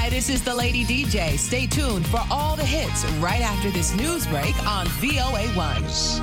Hi, this is the Lady DJ. Stay tuned for all the hits right after this news break on VOA1.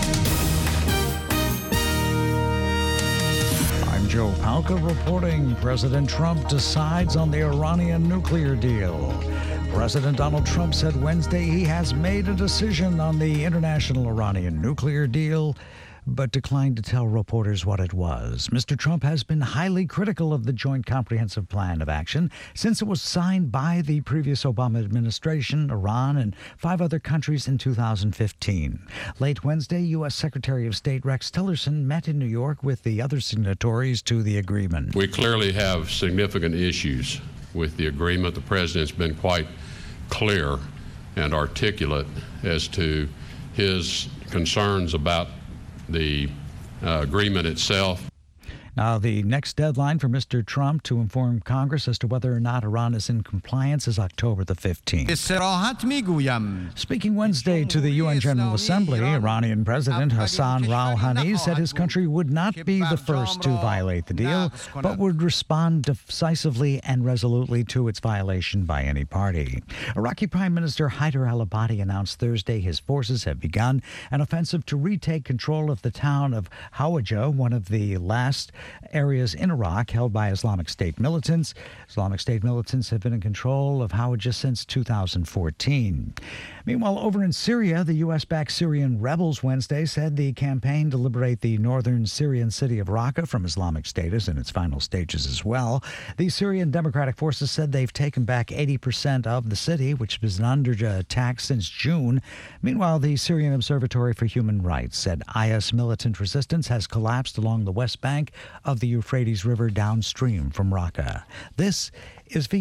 I'm Joe Palca reporting President Trump decides on the Iranian nuclear deal. President Donald Trump said Wednesday he has made a decision on the international Iranian nuclear deal, but declined to tell reporters what it was. Mr. Trump has been highly critical of the Joint Comprehensive Plan of Action since it was signed by the previous Obama administration, Iran, and 5 other countries in 2015. Late Wednesday, U.S. Secretary of State Rex Tillerson met in New York with the other signatories to the agreement. We clearly have significant issues with the agreement. The president's been quite clear and articulate as to his concerns about the agreement itself. Now, the next deadline for Mr. Trump to inform Congress as to whether or not Iran is in compliance is October the 15th. Speaking Wednesday to the UN General Assembly, Iranian President Hassan Rouhani said his country would not be the first to violate the deal, but would respond decisively and resolutely to its violation by any party. Iraqi Prime Minister Haider al-Abadi announced Thursday his forces have begun an offensive to retake control of the town of Hawija, one of the last areas in Iraq held by Islamic State militants. Islamic State militants have been in control of Hawija since 2014. Meanwhile, over in Syria, the U.S.-backed Syrian rebels Wednesday said the campaign to liberate the northern Syrian city of Raqqa from Islamic State is in its final stages as well. The Syrian Democratic Forces said they've taken back 80% of the city, which has been under attack since June. Meanwhile, the Syrian Observatory for Human Rights said IS militant resistance has collapsed along the west bank of the Euphrates River downstream from Raqqa. This is